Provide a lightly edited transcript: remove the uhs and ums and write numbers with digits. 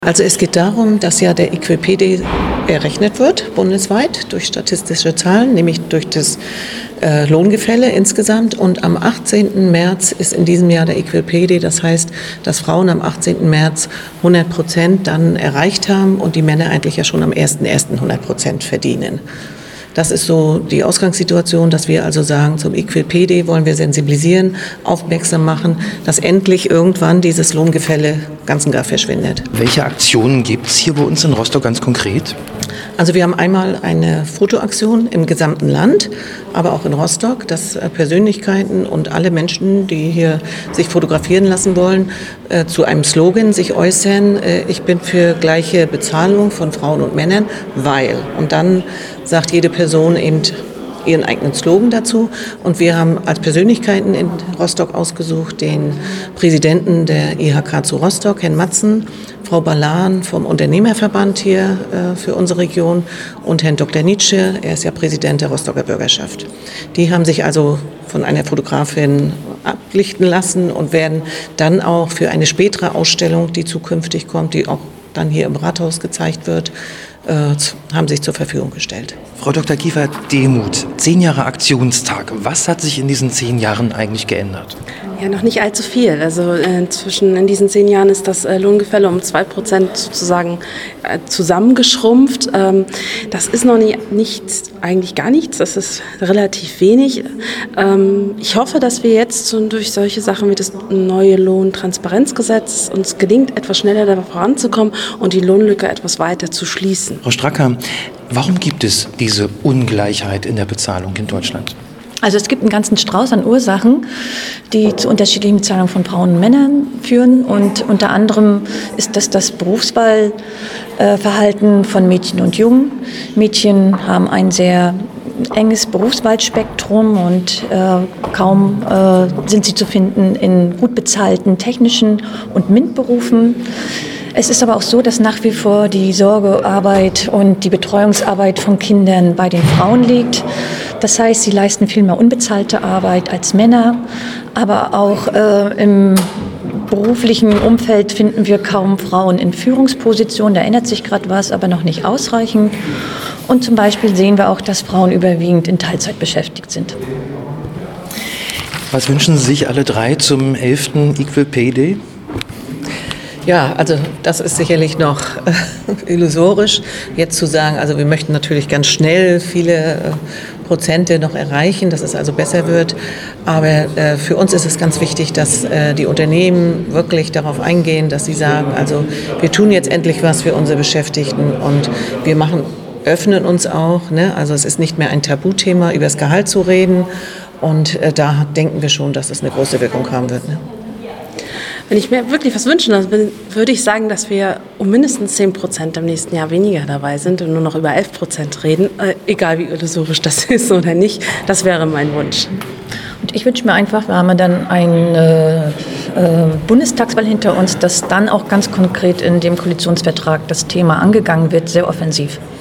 Also es geht darum, dass ja der Equipede errechnet wird, bundesweit, durch statistische Zahlen, nämlich durch das Lohngefälle insgesamt. Und am 18. März ist in diesem Jahr der Equipede, das heißt, dass Frauen am 18. März 100% dann erreicht haben und die Männer eigentlich ja schon am 1.1. 100% verdienen. Das ist so die Ausgangssituation, dass wir also sagen, zum Equipede wollen wir sensibilisieren, aufmerksam machen, dass endlich irgendwann dieses Lohngefälle ganz und gar verschwindet. Welche Aktionen gibt es hier bei uns in Rostock ganz konkret? Also wir haben einmal eine Fotoaktion im gesamten Land, aber auch in Rostock, dass Persönlichkeiten und alle Menschen, die hier sich fotografieren lassen wollen, zu einem Slogan sich äußern, ich bin für gleiche Bezahlung von Frauen und Männern, weil. Und dann sagt jede Person eben ihren eigenen Slogan dazu. Und wir haben als Persönlichkeiten in Rostock ausgesucht den Präsidenten der IHK zu Rostock, Herrn Matzen, Frau Balan vom Unternehmerverband hier für unsere Region und Herrn Dr. Nietzsche, er ist ja Präsident der Rostocker Bürgerschaft. Die haben sich also von einer Fotografin ablichten lassen und werden dann auch für eine spätere Ausstellung, die zukünftig kommt, die auch dann hier im Rathaus gezeigt wird, haben sich zur Verfügung gestellt. Frau Dr. Kiefert-Demuth, 10 Jahre Aktionstag. Was hat sich in diesen 10 Jahren eigentlich geändert? Ja, noch nicht allzu viel. Also in diesen 10 Jahren ist das Lohngefälle um 2% sozusagen zusammengeschrumpft. Das ist noch eigentlich gar nichts. Das ist relativ wenig. Ich hoffe, dass wir jetzt durch solche Sachen wie das neue Lohntransparenzgesetz uns gelingt, etwas schneller da voranzukommen und die Lohnlücke etwas weiter zu schließen. Frau Stracker, warum gibt es diese Ungleichheit in der Bezahlung in Deutschland? Also es gibt einen ganzen Strauß an Ursachen, die zu unterschiedlichen Bezahlungen von Frauen und Männern führen. Und unter anderem ist das Berufswahlverhalten von Mädchen und Jungen. Mädchen haben ein sehr enges Berufswahlspektrum und kaum sind sie zu finden in gut bezahlten technischen und MINT-Berufen. Es ist aber auch so, dass nach wie vor die Sorgearbeit und die Betreuungsarbeit von Kindern bei den Frauen liegt. Das heißt, sie leisten viel mehr unbezahlte Arbeit als Männer, aber auch im beruflichen Umfeld finden wir kaum Frauen in Führungspositionen. Da ändert sich gerade was, aber noch nicht ausreichend. Und zum Beispiel sehen wir auch, dass Frauen überwiegend in Teilzeit beschäftigt sind. Was wünschen Sie sich alle drei zum 11. Equipede? Ja, also das ist sicherlich noch illusorisch, jetzt zu sagen, also wir möchten natürlich ganz schnell viele Prozente noch erreichen, dass es also besser wird. Aber für uns ist es ganz wichtig, dass die Unternehmen wirklich darauf eingehen, dass sie sagen, also wir tun jetzt endlich was für unsere Beschäftigten und wir öffnen uns auch, ne? Also es ist nicht mehr ein Tabuthema, über das Gehalt zu reden und da denken wir schon, dass es eine große Wirkung haben wird, ne? Wenn ich mir wirklich was wünschen würde ich sagen, dass wir um mindestens 10% im nächsten Jahr weniger dabei sind und nur noch über 11% reden, egal wie illusorisch das ist oder nicht. Das wäre mein Wunsch. Und ich wünsche mir einfach, wir haben dann eine Bundestagswahl hinter uns, dass dann auch ganz konkret in dem Koalitionsvertrag das Thema angegangen wird, sehr offensiv.